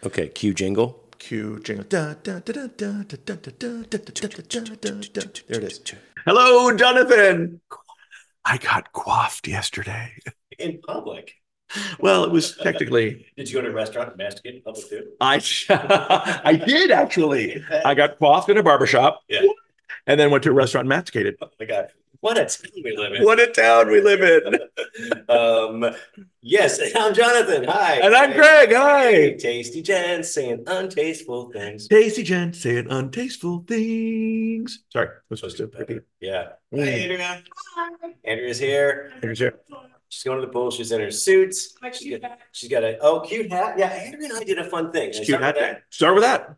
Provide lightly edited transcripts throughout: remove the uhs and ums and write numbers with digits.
Okay, cue jingle. Cue jingle. There it is. Hello, Jonathan. I got coiffed yesterday. In public. Well, it was technically. Did you go to a restaurant and masticate in public too? I did actually. I got coiffed in a barbershop. Yeah. And then went to a restaurant and masticated. Oh my God. What a town we live in. What a town we live in. Yes, I'm Jonathan. Hi. And I'm Greg. Hi. Tasty gents saying untasteful things. Tasty gent saying untasteful things. Sorry, I was supposed to repeat. Yeah. Hi, Andrea. Hi. Andrea's here. Andrea's here. She's going to the pool. She's in her suit. She's got a cute hat. Yeah, Andrea and I did a fun thing. Cute hat day. Start with that.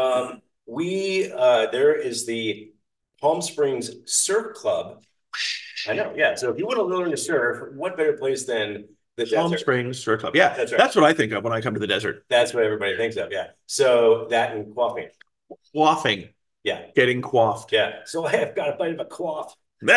There is the Palm Springs Surf Club. I know, yeah. So if you want to learn to surf, what better place than the Palm desert? Springs Surf Club. Yeah, that's right. That's what I think of when I come to the desert. That's what everybody thinks of, yeah. So that and coiffing. Quaffing. Yeah. Getting coiffed. Yeah. So I have got a bite of a coif.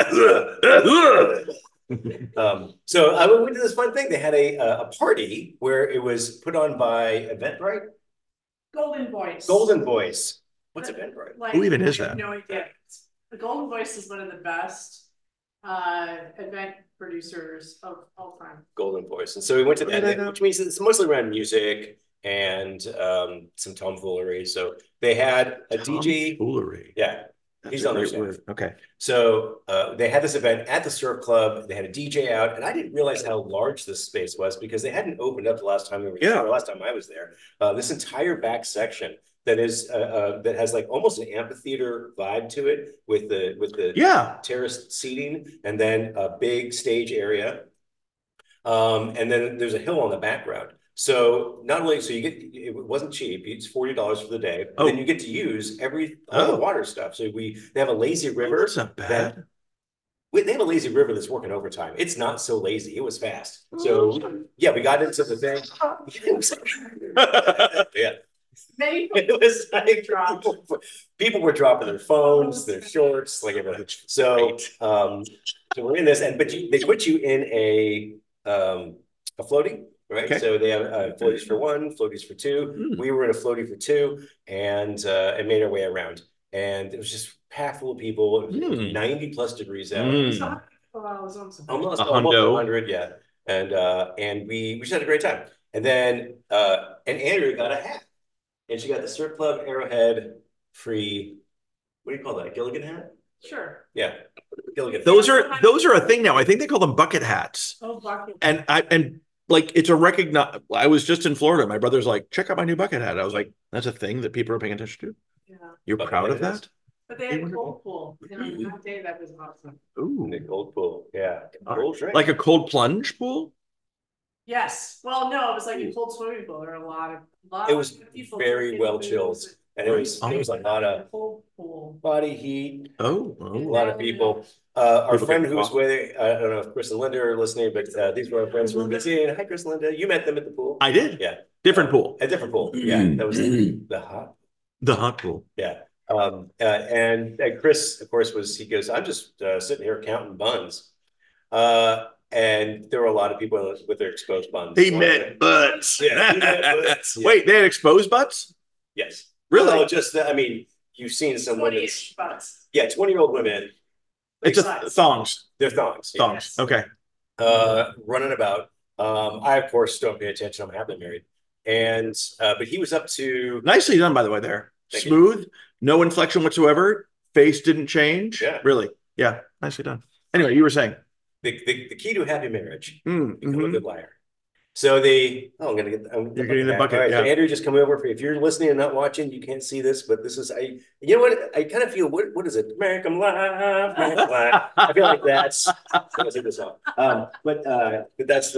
So I went to this fun thing. They had a party where it was put on by Eventbrite. Golden Voice. Golden Voice. What's Eventbrite? Like, Who even is that? No idea. The Golden Voice is one of the best event producers of all time. Golden Voice. And so we went to that, which means it's mostly around music and some tomfoolery. So they had a DJ. Tomfoolery. Yeah. He's on their staff. Okay. So they had this event at the surf club. They had a DJ out, and I didn't realize how large this space was because they hadn't opened up the last time we were there. Last time I was there. This entire back section that is that has like almost an amphitheater vibe to it with the terraced seating and then a big stage area. And then there's a hill on the background. So not only it wasn't cheap. It's $40 for the day. And then you get to use all the water stuff. So they have a lazy river. That's not bad. They have a lazy river that's working overtime. It's not so lazy. It was fast. So yeah, we got into the thing. Yeah. It was like people were dropping their phones, their shorts, like everything. So we're in this, but they put you in a floaty. Right. Okay. So they have floaties for one, floaties for two. We were in a floaty for two and made our way around. And it was just packed full of people. It was 90 plus degrees out. Almost 100, yeah. And we just had a great time. And then Andrea got a hat. And she got the Surf Club Arrowhead free, what do you call that? Gilligan hat? Sure. Yeah. Gilligan. Those are a thing now. I think they call them bucket hats. Oh, bucket. And like it's a I was just in Florida. My brother's like, check out my new bucket hat. I was like, that's a thing that people are paying attention to. Yeah. You're proud of that? But they had a cold pool. And on that day, that was awesome. Ooh. The cold pool. Yeah. Cold drink. Like a cold plunge pool? Yes. Well, no, it was like a cold swimming pool. There were a lot of it was very well chilled. And it was a lot of cold pool. Body heat. A Oh. lot of people. Our friend who was with, I don't know if Chris and Linda are listening, but these were our friends from visiting. Hi, Chris and Linda. You met them at the pool. I did. Yeah. Different pool. A different pool. Yeah. That was the hot pool. Yeah. And Chris, of course, he goes, I'm just sitting here counting buns. And there were a lot of people with their exposed buns. He met butts. Yeah, he met butts. Yeah. Wait, they had exposed butts? Yes. Really? Well, you've seen some women. Butts. Yeah, 20-year-old women. It's thongs. They're thongs. Yeah. Thongs. Okay. Running about. I, of course, don't pay attention. I'm happily married. And but he was up to. Nicely done, by the way, there. Thank Smooth. you. No inflection whatsoever. Face didn't change. Yeah. Really. Yeah. Nicely done. Anyway, you were saying. The key to a happy marriage. Become a good liar. So you're getting the bucket. All right, yeah. So Andrew, just come over. If you're listening and not watching, you can't see this, but this is you know what? I kind of feel what is it? American Life, American Life. I feel like that's I sing this song. But that's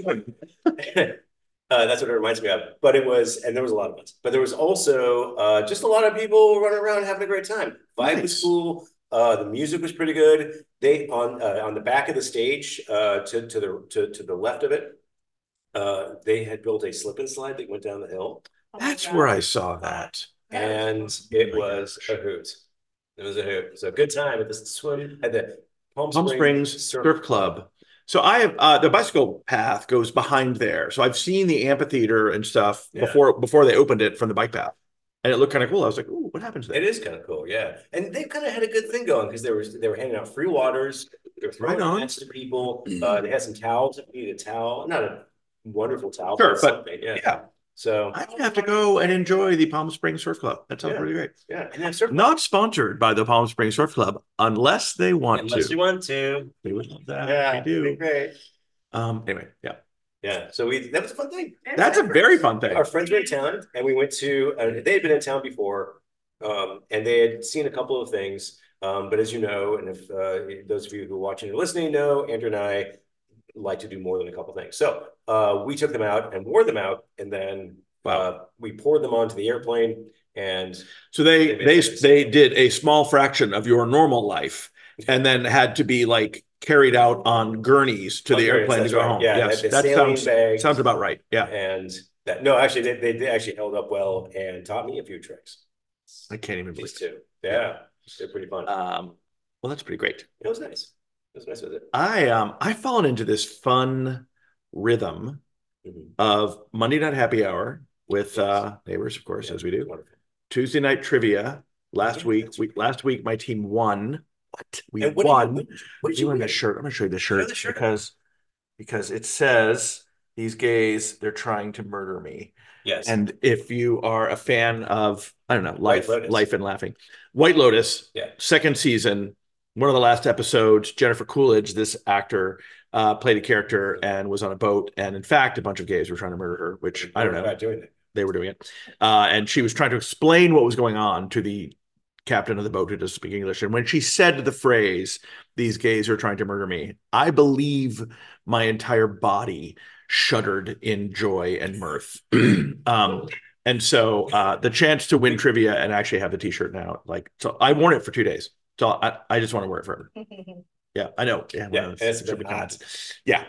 that's what it reminds me of. But there was a lot of us. But there was also just a lot of people running around having a great time. Vibe was cool. The music was pretty good. They on the back of the stage to the left of it. They had built a slip and slide that went down the hill. That's where I saw that. And it was a hoot. It was a hoot. So good time at the Palm Springs Surf Club. So I have the bicycle path goes behind there. So I've seen the amphitheater and stuff Yeah. before they opened it from the bike path. And it looked kind of cool. I was like, "Ooh, what happens there?" It is kind of cool, yeah. And they kind of had a good thing going because they were handing out free waters, they were throwing Right on. hats to people. They had some towels if you need a towel, not a wonderful towel, Sure, but something, yeah. yeah. So I would have to go and enjoy the Palm Springs Surf Club. That sounds Yeah. really great. yeah, and then surf Not sponsored by the Palm Springs Surf Club unless they want unless to. you want to. They would love that. Yeah, They do. it'd be great. Anyway, yeah. Yeah, so that was a fun thing. That's a very fun thing. Our friends were in town, and we went to. They had been in town before, and they had seen a couple of things. But as you know, and if those of you who are watching or listening know, Andrew and I like to do more than a couple of things. So we took them out and wore them out, and then we poured them onto the airplane. And so they did a small fraction of your normal life, and then had to be like carried out on gurneys to the airplane to go home. Yeah, yes, that sounds about right. Yeah, and that no, actually, they actually held up well and taught me a few tricks. I can't even believe these two. Yeah, they're pretty fun. Well, that's pretty great. It was nice. It was nice with it. I've fallen into this fun rhythm of Monday night happy hour with neighbors, of course, as we do. Wonderful. Tuesday night trivia. Last week my team won. We won. What did you win? The shirt. I'm gonna show you the shirt, shirt because it says these gays, they're trying to murder me. Yes. And if you are a fan of, I don't know, life and laughing, White Lotus, second season, one of the last episodes, Jennifer Coolidge, this actor, played a character and was on a boat, and in fact, a bunch of gays were trying to murder her, which I don't know. They were doing it, and she was trying to explain what was going on to the captain of the boat who doesn't speak English. And when she said the phrase, "These gays are trying to murder me," I believe my entire body shuddered in joy and mirth. And so the chance to win trivia and actually have the t-shirt now, so I worn it for 2 days. So I just want to wear it forever. Yeah, I know. Yeah, it's been hot. Yeah.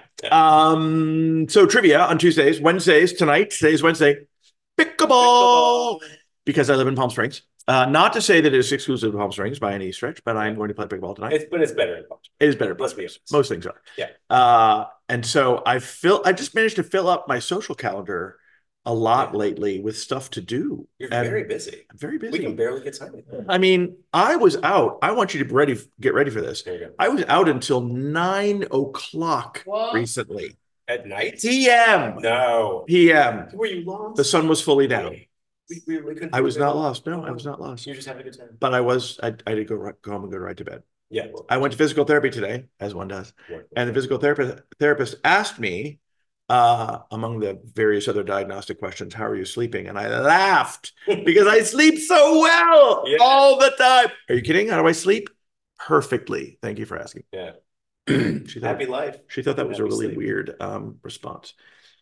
So trivia on Tuesdays, Wednesdays, today's Wednesday, pickleball, because I live in Palm Springs. Not to say that it is exclusive to Palm Springs by any stretch, but I'm going to play pickleball tonight. But it's better in Palm Springs. It is better. Let's be honest. Most things are. Yeah. And so I just managed to fill up my social calendar a lot lately with stuff to do. You're very busy. I'm very busy. We can barely get time. I mean, I was out. I want you to get ready for this. There you go. I was out until 9 o'clock recently. At night? PM. No. PM. Were you lost? The sun was fully down. We I was not lost. No, I was not lost. You just having a good time. But I did go home and go right to bed. Yeah. I went to physical therapy today, as one does. And the physical therapist asked me, among the various other diagnostic questions, how are you sleeping? And I laughed because I sleep so well all the time. Are you kidding? How do I sleep? Perfectly. Thank you for asking. Yeah. Happy life. She thought that was a really weird response.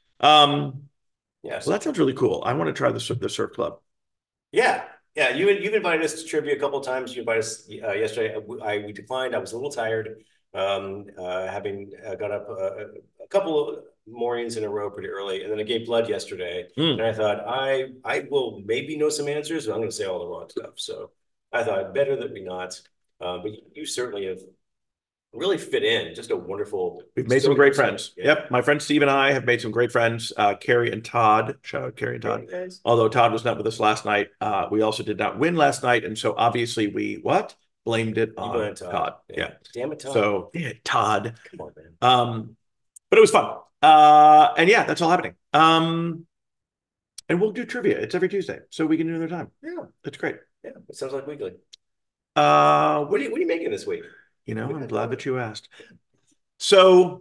Yeah. So that sounds really cool. I want to try the surf club. Yeah. Yeah. You've invited us to trivia a couple of times. You invited us yesterday. We declined. I was a little tired, having got up a couple of mornings in a row pretty early, and then I gave blood yesterday. And I thought I will maybe know some answers, but I'm going to say all the wrong stuff. So I thought better that we not. But you certainly have really fit in. Just a wonderful. We've made some great friends. Yeah. Yep. My friend Steve and I have made some great friends. Carrie and Todd. Shout out Carrie and Todd. Although Todd was not with us last night. We also did not win last night. And so obviously we blamed it on Todd. Yeah. Damn it, Todd. So Todd. Come on, man. But it was fun. And yeah, that's all happening. And we'll do trivia. It's every Tuesday. So we can do another time. Yeah. That's great. Yeah. It sounds like weekly. What are you making this week? I'm glad that you asked. So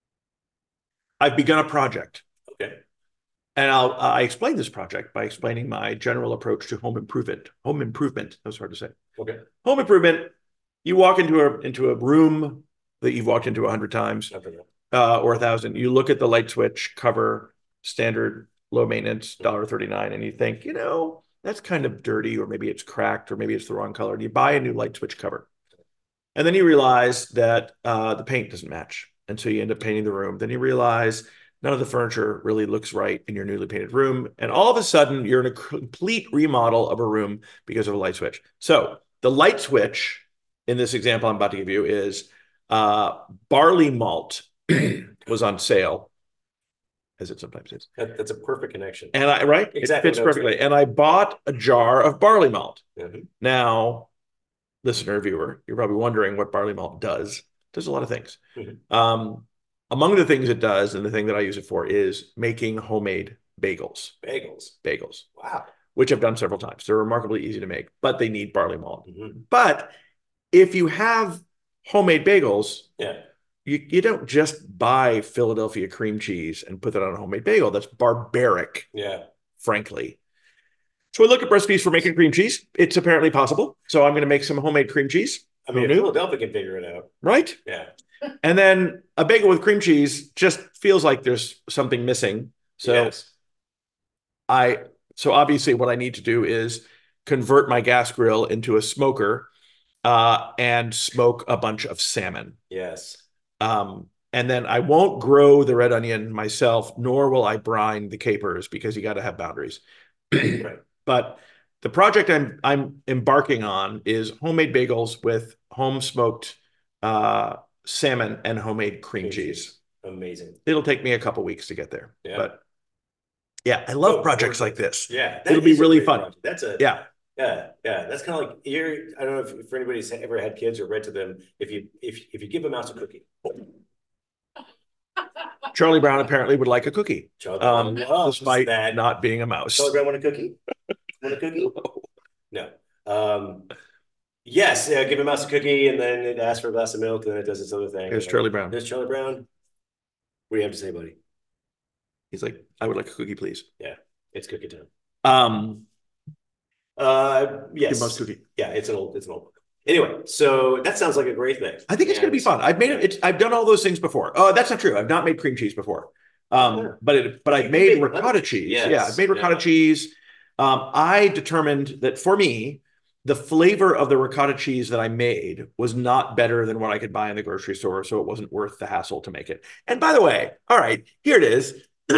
I've begun a project. Okay. And I explained this project by explaining my general approach to home improvement. Home improvement. That was hard to say. Okay. Home improvement. You walk into a room that you've walked into 100 times, or 1,000. You look at the light switch cover, standard low maintenance, $1.39, and you think, that's kind of dirty, or maybe it's cracked, or maybe it's the wrong color. And you buy a new light switch cover. And then you realize that the paint doesn't match. And so you end up painting the room. Then you realize none of the furniture really looks right in your newly painted room. And all of a sudden, you're in a complete remodel of a room because of a light switch. So the light switch in this example I'm about to give you is barley malt was on sale, as it sometimes is. That's a perfect connection. And exactly. It fits perfectly. And I bought a jar of barley malt. Now, listener, viewer, you're probably wondering what barley malt does. It does a lot of things. Among the things it does, and the thing that I use it for, is making homemade bagels. Bagels. Wow. Which I've done several times. They're remarkably easy to make, but they need barley malt. But if you have homemade bagels, you don't just buy Philadelphia cream cheese and put that on a homemade bagel. That's barbaric, frankly. So I look at recipes for making cream cheese. It's apparently possible. So I'm going to make some homemade cream cheese. I mean, Philadelphia can figure it out. Right? Yeah. And then a bagel with cream cheese just feels like there's something missing. So so obviously what I need to do is convert my gas grill into a smoker and smoke a bunch of salmon. Yes. And then I won't grow the red onion myself, nor will I brine the capers, because you got to have boundaries. Right. But the project I'm embarking on is homemade bagels with home smoked salmon and homemade cream cheese. Amazing. It'll take me a couple weeks to get there. But yeah, I love projects like this. Yeah. It'll be really fun. Project. That's a yeah. That's kind of like I don't know if anybody's ever had kids or read to them. If you give a mouse a cookie. Charlie Brown apparently would like a cookie. Despite not being a mouse. Charlie Brown want a cookie? Want a cookie? No. Yes, give a mouse a cookie, and then it asks for a glass of milk, and then it does its other thing. Here's Charlie Brown. There's Charlie Brown. What do you have to say, buddy? He's like, I would like a cookie, please. Yeah, it's cookie time. Yes. Mouse cookie. Yeah, it's an old book. Anyway, so that sounds like a great thing. I think it's going to be fun. I've made it. I've done all those things before. Oh, that's not true. I've not made cream cheese before. But I've made ricotta cheese. Yes. Yeah, I've made ricotta cheese. I determined that for me, the flavor of the ricotta cheese that I made was not better than what I could buy in the grocery store, so it wasn't worth the hassle to make it. And by the way, all right, here it is.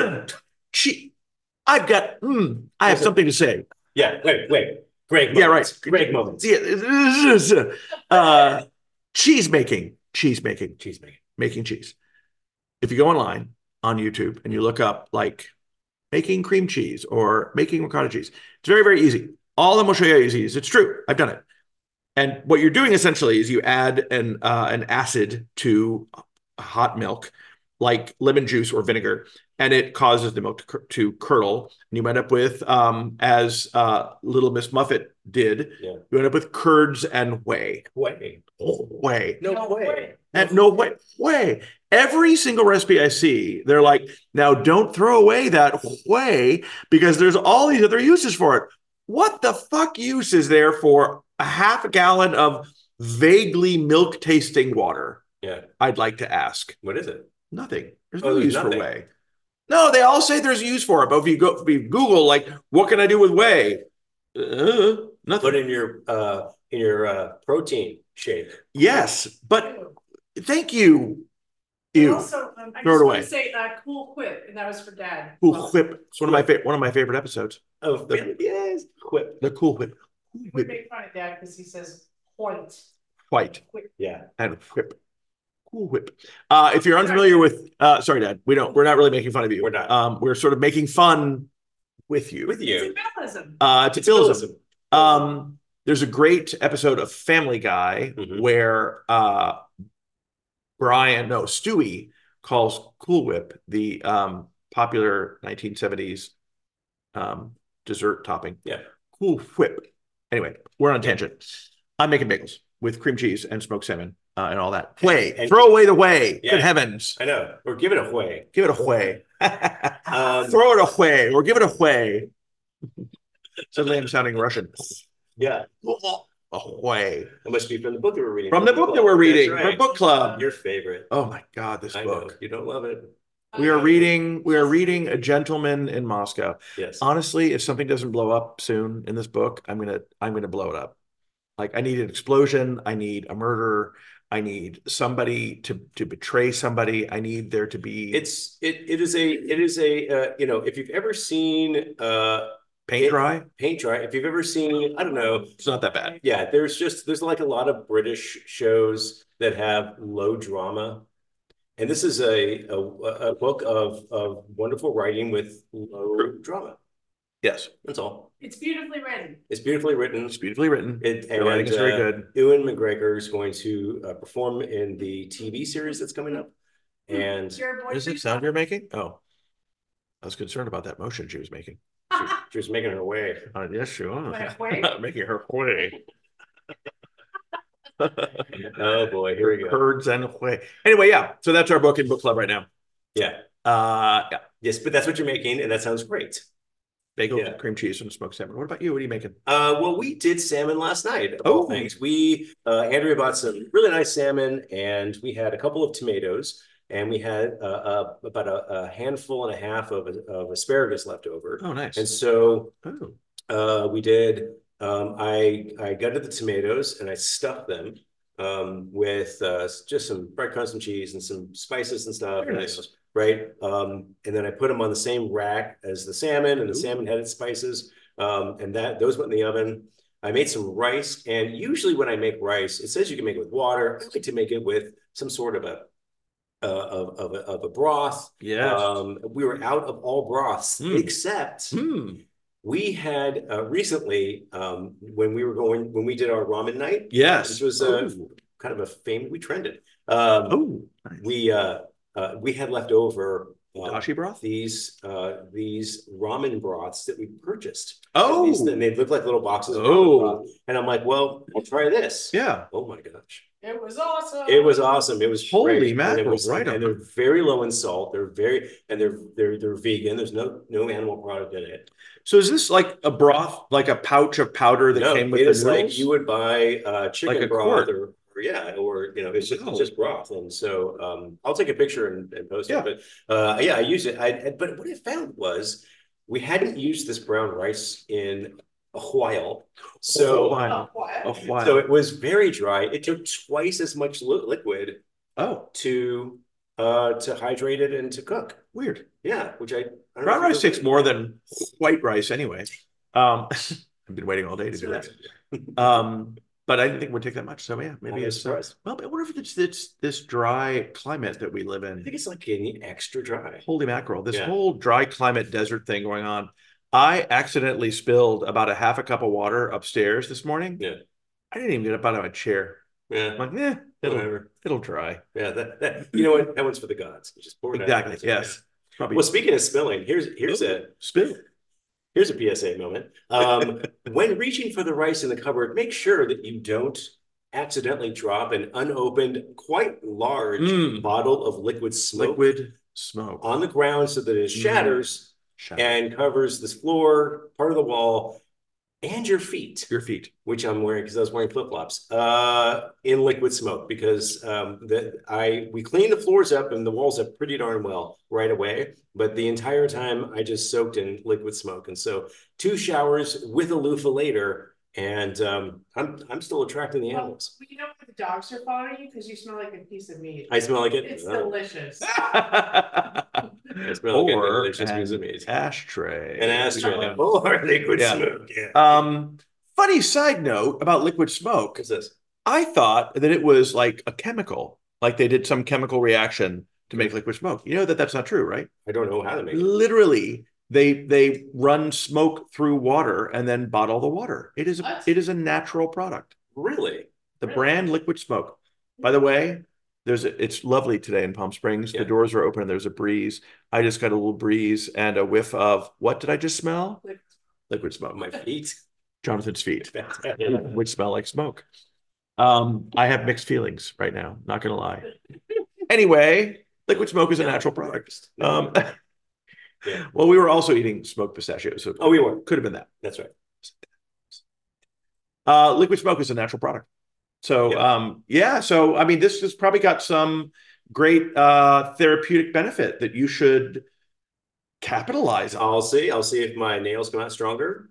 I have something to say. Yeah, wait. Great moments. Yeah, right. Great moments. Yeah. Cheese making. Making cheese. If you go online on YouTube and you look up like making cream cheese or making ricotta cheese, it's very, very easy. All of them will show you how easy it is. It's true. I've done it. And what you're doing essentially is you add an acid to hot milk, like lemon juice or vinegar, and it causes the milk to curdle. And you end up with, as Little Miss Muffet did, you end up with curds and whey. Whey. No way. And no way. Every single recipe I see, they're like, now don't throw away that whey because there's all these other uses for it. What the fuck use is there for a half a gallon of vaguely milk tasting water? Yeah. I'd like to ask. What is it? Nothing. There's no use for whey. No, they all say there's a use for it, but if you Google, like, what can I do with whey? Nothing. Put in your protein shake. Yes, but thank you. Also, I just want to say Cool Whip, and that was for Dad. Cool Whip. It's one of my favorite episodes. Oh, yes, Whip. The Cool Whip. We make fun of Dad because he says white. White. Yeah. And whip. Cool Whip. If you're unfamiliar with, sorry, Dad, we're not really making fun of you. We're not. We're sort of making fun with you. It's Billism. There's a great episode of Family Guy where Stewie calls Cool Whip the popular 1970s dessert topping. Yeah. Cool Whip. Anyway, we're on a tangent. I'm making bagels with cream cheese and smoked salmon and all that. Whey. Throw away the whey. Yeah. Good heavens. I know. Or give it a whey. Give it a whey. Throw it a whey or give it a whey. Suddenly I'm sounding Russian. Yeah. Away. It must be from the book that we're reading. From the book that we're reading. Right. For book club. Your favorite. Oh my God, this book. Know. You don't love it. We are reading A Gentleman in Moscow. Yes. Honestly, if something doesn't blow up soon in this book, I'm gonna blow it up. Like, I need an explosion, I need a murder, I need somebody to betray somebody. I need there to be it is a if you've ever seen Paint Dry. If you've ever seen, I don't know. It's not that bad. Yeah, there's like a lot of British shows that have low drama. And this is a book of wonderful writing with low drama. Yes. That's all. It's beautifully written. It's beautifully written. It's beautifully written. The writing is very good. Ewan McGregor is going to perform in the TV series that's coming up. And what is it sound you're making? Oh, I was concerned about that motion she was making. She was making her way. Yes, she was. Making her way. Oh boy, here we go. Herds and way. Anyway, yeah. So that's our book in book club right now. Yeah. Yeah. Yes, but that's what you're making, and that sounds great. Bagel, cream cheese, and smoked salmon. What about you? What are you making? Well, we did salmon last night, of all things. Andrea bought some really nice salmon, and we had a couple of tomatoes, and we had about a handful and a half of asparagus left over. Oh, nice. And so we did, I gutted the tomatoes, and I stuffed them with just some breadcrumbs, some cheese, and some spices and stuff. Very nice. Right. And then I put them on the same rack as the salmon, and the salmon had its spices. And those went in the oven. I made some rice, and usually when I make rice, it says you can make it with water. I like to make it with some sort of a broth. Yeah. We were out of all broths except we had recently when we did our ramen night. Yes. This was kind of a fame. We trended. Nice. We had left over dashi broth. These ramen broths that we purchased. Oh, and they look like little boxes of ramen broth. And I'm like, well, I'll try this. Yeah. Oh my gosh. It was awesome. It was awesome. It was holy mackerel, right? And they're very low in salt. They're vegan. There's no animal product in it. So is this like a broth, like a pouch of powder that came with the noodles? Like you would buy chicken like broth or it's just broth. And so I'll take a picture and post it. But I use it. But what I found was we hadn't used this brown rice in a while. So so it was very dry. It took twice as much liquid to hydrate it and to cook. Weird. Yeah, which brown rice takes more than white rice anyway. I've been waiting all day to do that. But I didn't think it would take that much. So yeah, maybe it's surprised. Well, I wonder if it's this dry climate that we live in. I think it's like getting extra dry. Holy mackerel. This whole dry climate desert thing going on. I accidentally spilled about a half a cup of water upstairs this morning. Yeah. I didn't even get up out of my chair. Yeah. I'm like, it'll dry. Yeah, that you know what? That one's for the gods. You just pour it out. Exactly. Yes. Probably. Well, speaking of spilling, here's a spill. Here's a PSA moment. When reaching for the rice in the cupboard, make sure that you don't accidentally drop an unopened, quite large bottle of liquid smoke on the ground so that it shatters and covers this floor, part of the wall, and your feet. Which I'm wearing because I was wearing flip-flops in liquid smoke because we cleaned the floors up and the walls up pretty darn well right away. But the entire time I just soaked in liquid smoke. And so 2 showers with a loofah later, and I'm still attracting the animals. Well, you know what, the dogs are following you because you smell like a piece of meat. I smell like it. It's delicious. I smell like a delicious piece of meat. Ashtray. An ashtray. Or liquid smoke. Yeah. Funny side note about liquid smoke. What's this? I thought that it was like a chemical, like they did some chemical reaction to make liquid smoke. You know that's not true, right? I don't know how to make it. Literally, they run smoke through water and then bottle the water. It is a natural product. Really? The brand Liquid Smoke. By the way, it's lovely today in Palm Springs. Yeah. The doors are open and there's a breeze. I just got a little breeze and a whiff of what did I just smell? Liquid smoke. My feet. Jonathan's feet, which smell like smoke. I have mixed feelings right now, not gonna lie. Anyway, liquid smoke is a natural product. Well, we were also eating smoked pistachios. So we were. Could have been that. That's right. Liquid smoke is a natural product. So so I mean, this has probably got some great therapeutic benefit that you should capitalize on. I'll see if my nails come out stronger.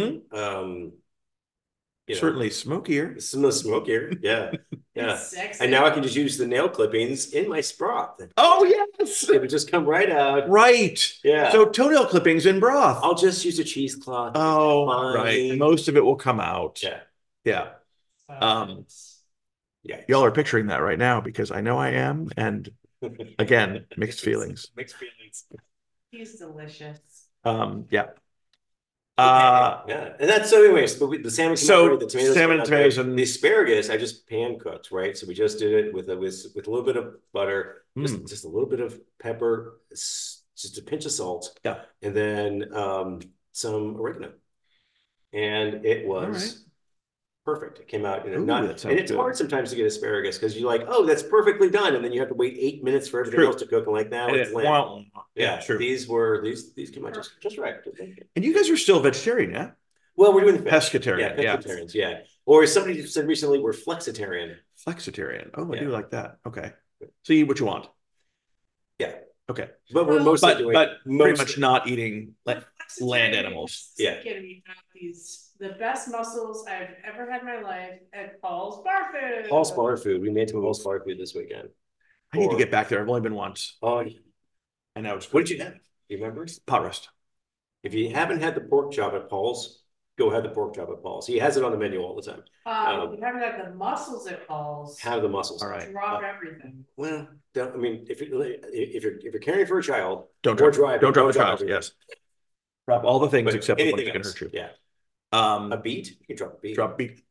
Certainly smokier. Smokier, yeah. And now I can just use the nail clippings in my broth. Oh yes, it would just come right out. Right. Yeah. So toenail clippings in broth. I'll just use a cheesecloth. Oh, right. Most of it will come out. Yeah. Y'all are picturing that right now because I know I am, and Again, mixed feelings. Mixed feelings. He's delicious. Yeah. Yeah, and that's so. Anyways, but the salmon, so the tomatoes, salmon, tomatoes, and the asparagus, I just pan cooked, right? So we just did it with a little bit of butter, just a little bit of pepper, just a pinch of salt, yeah, and then some oregano, and it was perfect. It came out, and it's hard sometimes to get asparagus because you're like, oh, that's perfectly done, and then you have to wait 8 minutes for everything else to cook, and like now it's lamb. Yeah, true. These came out just right. And you guys are still vegetarian, yeah? Well, we're doing pescatarian. Yeah, pescatarians, yeah. Or somebody said recently we're flexitarian. Flexitarian. Oh, I do like that. Okay. So you eat what you want. Yeah. Okay. But we're mostly doing pretty much not eating like land animals. Yeah. The best mussels I've ever had in my life at Paul's Bar Food. Paul's Bar Food. We made some Paul's Bar Food this weekend. I need to get back there. I've only been once. Oh, I know. What did you have? Do you remember? Pot roast. If you haven't had the pork chop at Paul's, go have the pork chop at Paul's. He has it on the menu all the time. If you haven't had the mussels at Paul's, have the mussels. All right. Drop everything. Well, I mean, if you're caring for a child, don't drop a child. Yes. Drop all the things except the ones that can hurt you. Yeah. A beet? You can drop a beet. Drop a beet.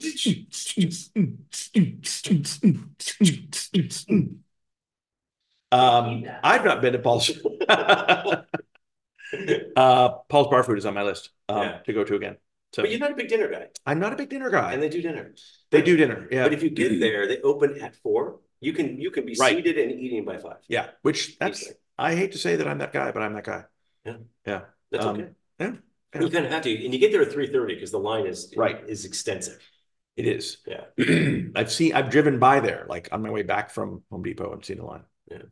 I've not been to Paul's. Paul's Bar Food is on my list to go to again. So, but you're not a big dinner guy. I'm not a big dinner guy. And they do dinner. They do dinner, yeah. But if you get there, they open at 4. You can be seated and eating by 5. Yeah, which I hate to say that I'm that guy, but I'm that guy. Yeah. Yeah. That's okay. Yeah. You kind of have to, and you get there at 3:30 because the line is extensive. It is. Yeah. I've driven by there, like on my way back from Home Depot and seen the line. Yeah.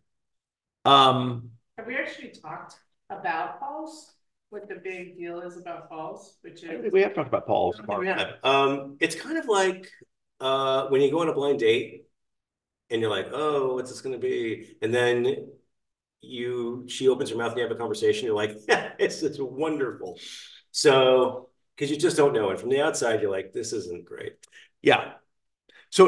Have we actually talked about Paul's? What the big deal is about Paul's? We have talked about Paul's. It's kind of like when you go on a blind date and you're like, oh, what's this going to be? And then she opens her mouth and you have a conversation. You're like, yeah, it's wonderful. So, because you just don't know. And from the outside, you're like, this isn't great. Yeah. So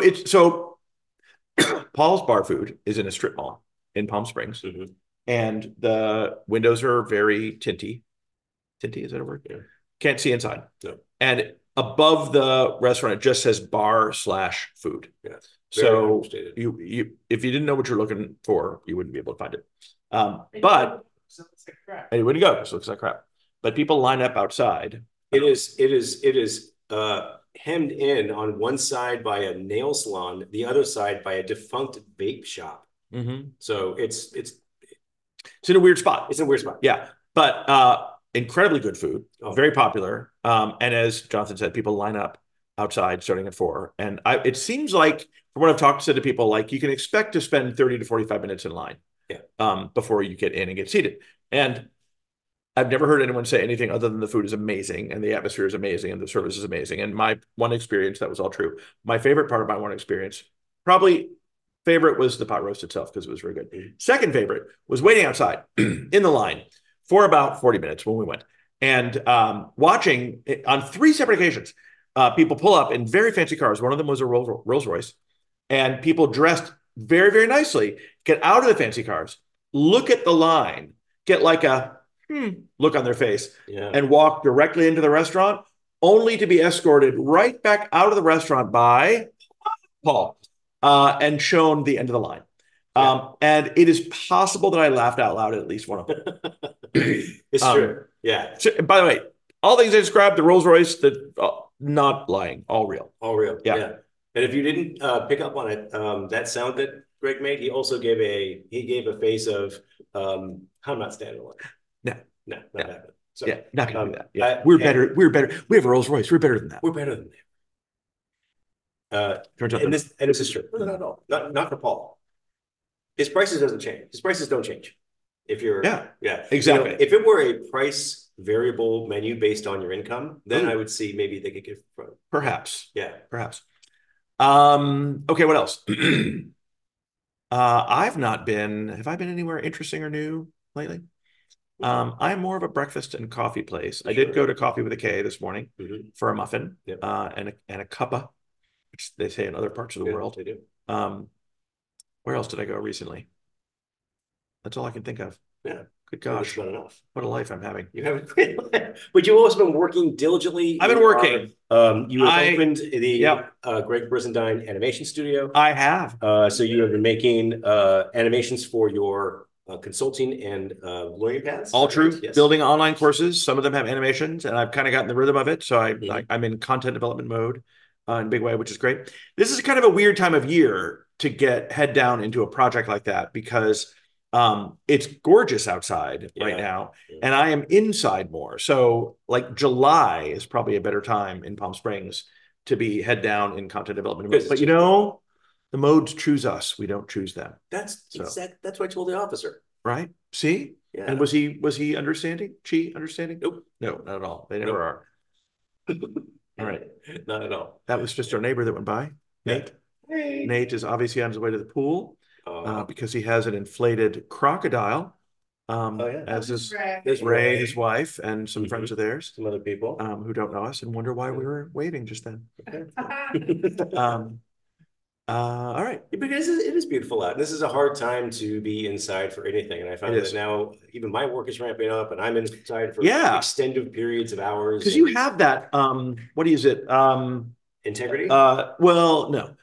Paul's Bar Food is in a strip mall in Palm Springs. Mm-hmm. And the windows are very tinty. Tinty, is that a word? Yeah. Can't see inside. No. And above the restaurant, it just says bar/food. Yeah. So if you didn't know what you're looking for, you wouldn't be able to find it. But it wouldn't go because it looks like crap. But people line up outside. It is hemmed in on one side by a nail salon, the other side by a defunct vape shop. Mm-hmm. So it's in a weird spot. It's in a weird spot. Yeah. But incredibly good food, very popular. And as Jonathan said, people line up outside starting at 4. And it seems like, from what I've said to people, like you can expect to spend 30 to 45 minutes in line before you get in and get seated. And I've never heard anyone say anything other than the food is amazing and the atmosphere is amazing and the service is amazing. And my one experience, that was all true. My favorite part of my one experience, probably favorite, was the pot roast itself because it was very good. Mm-hmm. Second favorite was waiting outside in the line for about 40 minutes when we went, and watching on 3 separate occasions, people pull up in very fancy cars. One of them was a Rolls Royce, and people dressed very, very nicely get out of the fancy cars, look at the line, get like a look on their face, and walk directly into the restaurant, only to be escorted right back out of the restaurant by Paul and shown the end of the line. And it is possible that I laughed out loud at least one of them. It's true. Yeah. So, by the way, all things I described, the Rolls Royce, not lying, all real. All real. Yeah. And if you didn't pick up on it, that sound that Greg made, he also gave a face of I'm not standing alone. No, not happening. So, not gonna do that. Yeah. We're better. We have a Rolls Royce. We're better than that. We're better than that. And this is true. Not for Paul. His prices doesn't change. His prices don't change. If you're exactly. If it were a price variable menu based on your income, then I would see maybe they could give perhaps. Yeah, perhaps. Okay, what else? Have I been anywhere interesting or new lately? I'm more of a breakfast and coffee place. I did go to Coffee with a K this morning for a muffin and a cuppa, which they say in other parts of the world. They do. Where else did I go recently? That's all I can think of. Yeah. Good gosh. Not enough. What a life I'm having. You have a great life. But you've also been working diligently. I've been working. You have opened the Greg Brizendine Animation Studio. I have. So you have been making animations for your consulting and learning paths. All true. Yes. Building online courses. Some of them have animations, and I've kind of gotten the rhythm of it. So I'm in content development mode in a big way, which is great. This is kind of a weird time of year to get head down into a project like that because it's gorgeous outside right now, and I am inside more. So like July is probably a better time in Palm Springs to be head down in content development mode. But the modes choose us. We don't choose them. That's what I told the officer. Right? See? Yeah. And was he understanding? She understanding? Nope. No, not at all. They never are. All right. Not at all. That was just our neighbor that went by. Nate. Hey. Nate is obviously on his way to the pool because he has an inflated crocodile. As is Ray, his wife, and some friends of theirs. Some other people. Who don't know us and wonder why we were waving just then. Okay. All right. Because it is beautiful out. This is a hard time to be inside for anything. And I found that now even my work is ramping up and I'm inside for extended periods of hours. Because you have that, what is it? Integrity? Well, no.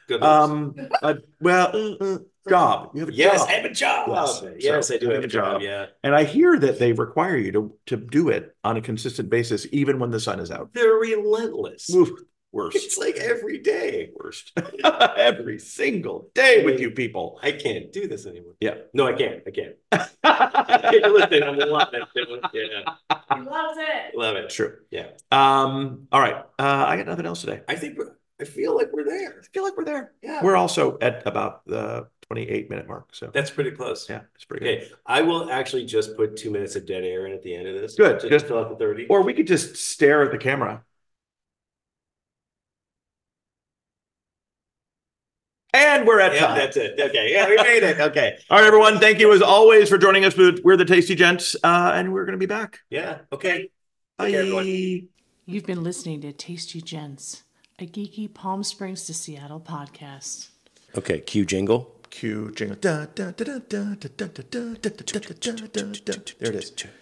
Job. You have a job. I have a job. Yes, I do have a job. Yeah. And I hear that they require you to do it on a consistent basis, even when the sun is out. They're relentless. Oof. Worst. It's like every day. Worst. Every single day with you people. I can't do this anymore. Yeah. No, I can't. Listen, I'm loving it. Yeah. He loves it. Love it. True. Yeah. All right. I got nothing else today. I feel like we're there. Yeah. We're also at about the 28-minute mark. So that's pretty close. Yeah, it's pretty good. Okay. I will actually just put 2 minutes of dead air in at the end of this. Good. Just fill out the 30. Or we could just stare at the camera. And we're at time. That's it. Okay. Yeah, we made it. Okay. All right, everyone. Thank you as always for joining us. We're the Tasty Gents, and we're going to be back. Yeah. Okay. Bye. Everyone. You've been listening to Tasty Gents, a geeky Palm Springs to Seattle podcast. Okay. Cue jingle. There it is.